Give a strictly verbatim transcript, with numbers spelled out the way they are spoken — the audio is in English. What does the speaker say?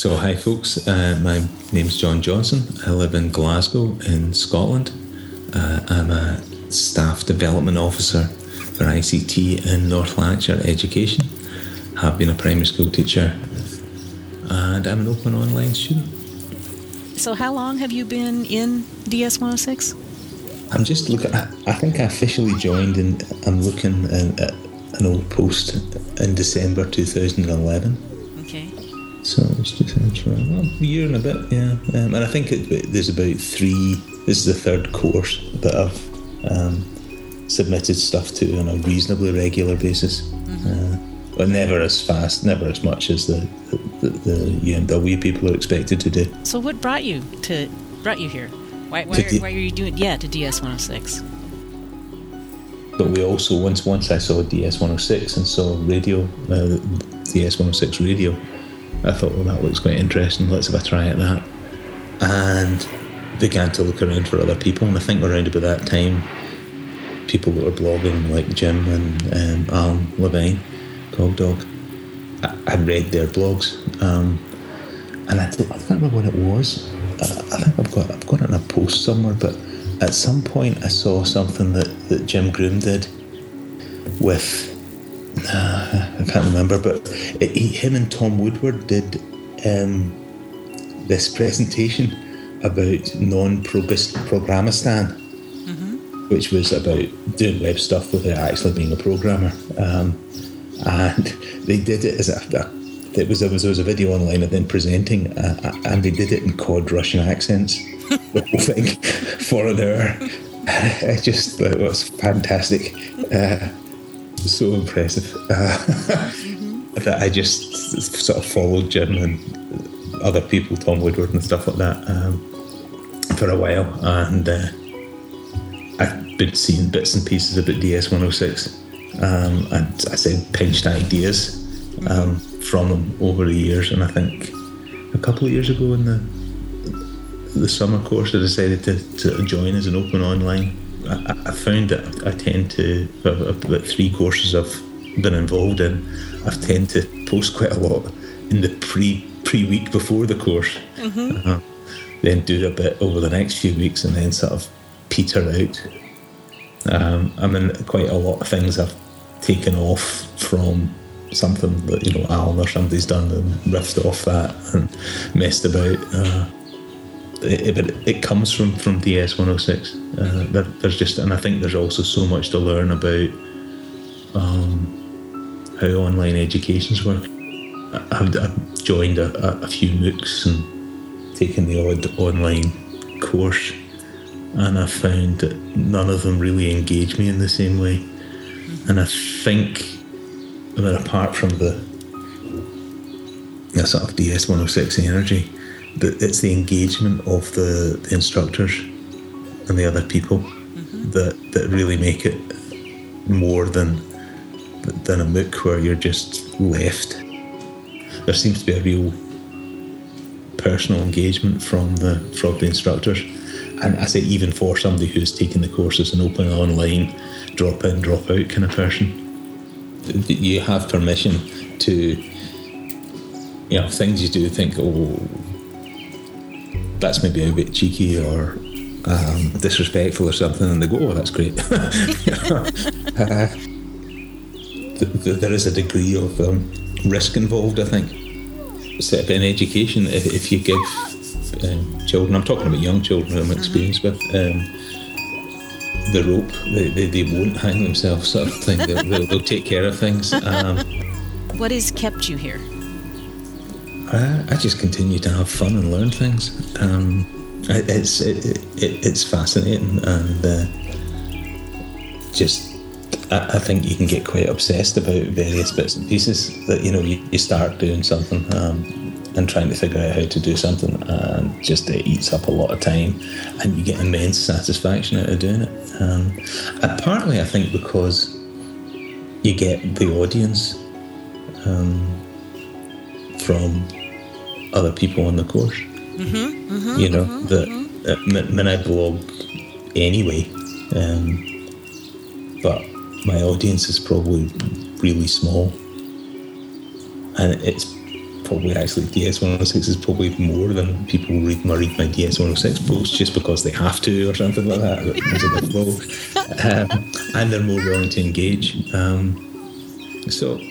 So hi folks, uh, my name's John Johnson. I live in Glasgow in Scotland. Uh, I'm a staff development officer for I C T in North Lanarkshire Education. Have been a primary school teacher and I'm an open online student. So how long have you been in D S one oh six? I'm just looking, I, I think I officially joined and I'm looking at an old post in December two thousand eleven. Okay. So it's just well, a year and a bit, yeah. Um, and I think it, there's about three, this is the third course that I've um, submitted stuff to on a reasonably regular basis. Mm-hmm. Uh, but never as fast, never as much as the, the, the U M W people are expected to do. So what brought you to brought you here? Why, why, are, why are you doing, yeah, to D S one oh six? But we also, once once I saw D S one oh six and saw radio, uh, D S one oh six radio, I thought, well, that looks quite interesting. Let's have a try at that. And began to look around for other people. And I think around about that time, people that were blogging, like Jim and um, Alan Levine, Cog Dog, I, I read their blogs. Um, and I, don't, I can't remember when it was. I, I think I've got I've got it in a post somewhere. But at some point, I saw something that, that Jim Groom did with. Uh, I can't remember, but it, he, him and Tom Woodward did um, this presentation about non-Programistan, mm-hmm. which was about doing web stuff without actually being a programmer. Um, and they did it as a, a it was, there was there was a video online of them presenting, uh, and they did it in cod Russian accents, the whole thing for an hour. I just thought it was fantastic. Uh, So impressive uh, mm-hmm. that I just sort of followed Jim and other people, Tom Woodward and stuff like that, um, for a while, and uh, I've been seeing bits and pieces about D S one oh six, um, and I said pinched ideas um, from them over the years. And I think a couple of years ago in the the summer course, I decided to, to join as an open online. I, I found that I tend to, about three courses I've been involved in, I tend to post quite a lot in the pre, pre-week before the course, mm-hmm. uh, then do a bit over the next few weeks and then sort of peter out. Um, I mean, quite a lot of things I've taken off from something that, you know, Alan or somebody's done and riffed off that and messed about. Uh, It, it, it comes from, from D S one oh six. Uh, there, there's just, and I think there's also so much to learn about um, how online educations work. I've, I've joined a, a few MOOCs and taken the odd online course, and I found that none of them really engage me in the same way. And I think, I mean, apart from the, the sort of D S one oh six energy, that it's the engagement of the, the instructors and the other people mm-hmm. that that really make it more than than a MOOC where you're just left. There seems to be a real personal engagement from the from the instructors, and I say even for somebody who's taking the course as an open online drop in drop out kind of person, you have permission to, you know, things you do think, oh, that's maybe a bit cheeky or um, disrespectful or something, and they go, oh, that's great. uh, th- th- there is a degree of um, risk involved, I think. So in education, if, if you give um, children, I'm talking about young children who I'm experienced with, um, the rope, they, they, they won't hang themselves, sort of thing. They'll, they'll, they'll take care of things. Um, what has kept you here? I, I just continue to have fun and learn things. Um, it, it's it, it, it's fascinating, and uh, just I, I think you can get quite obsessed about various bits and pieces. That, you know, you, you start doing something um, and trying to figure out how to do something, and just it eats up a lot of time, and you get immense satisfaction out of doing it. Um, and partly, I think, because you get the audience um, from other people on the course. Mm-hmm, mm-hmm, you know, mm-hmm, that mm-hmm. uh, when I blog anyway, um, but my audience is probably really small, and it's probably actually D S one oh six is probably more than people read my read my D S one oh six posts just because they have to or something like that. Because of the flow. Um, and they're more willing to engage. Um, so